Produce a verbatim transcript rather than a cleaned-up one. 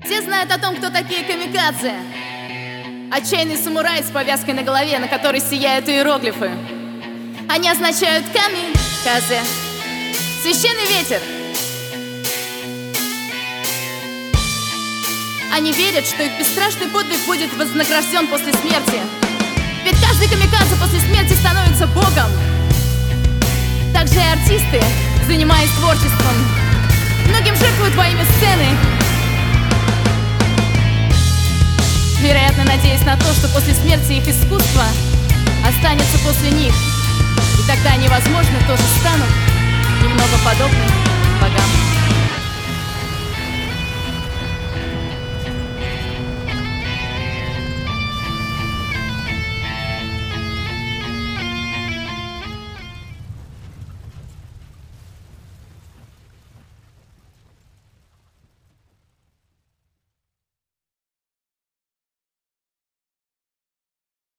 Все знают о том, кто такие камикадзе. Отчаянный самурай с повязкой на голове, на которой сияют иероглифы. Они означают камикадзе, священный ветер. Они верят, что их бесстрашный подвиг будет вознагражден после смерти. Ведь каждый камикадзе после смерти становится богом. Также и артисты, занимаясь творчеством, многим жертвуют во имя сцены, вероятно, надеясь на то, что после смерти их искусство останется после них, и тогда они, возможно, тоже станут немного подобны богам.